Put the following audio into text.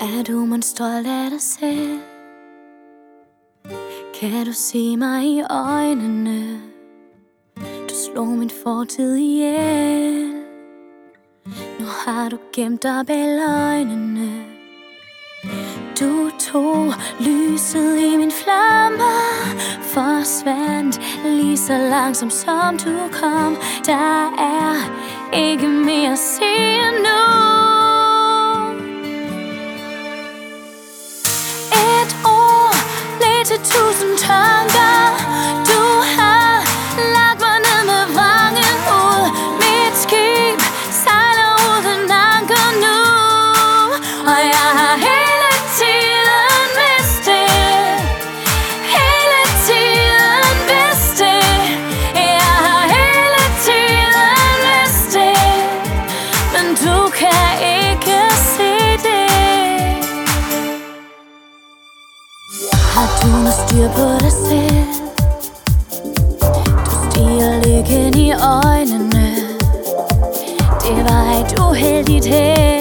Er du mon stolt af dig selv? Kan du se mig i øjnene? Du slog min fortid ihjel. Nu har du gemt dig bag løgnene. Du tog lyset i min flammer, forsvandt lige så langsomt som du kom. Der er ikke mere at sige nu. Et ord blev til 1000 tanker. Du har lagt mig ned med vrangen ud. Mit skib sejler uden anker nu, og jeg har hele tiden vidst det. Hele tiden vidst det. Jeg har hele tiden vidst det, men du kan ikke se det. Har du noget styr på dig selv? Du stiger lykken i øjnene. Det var et uheldigt held.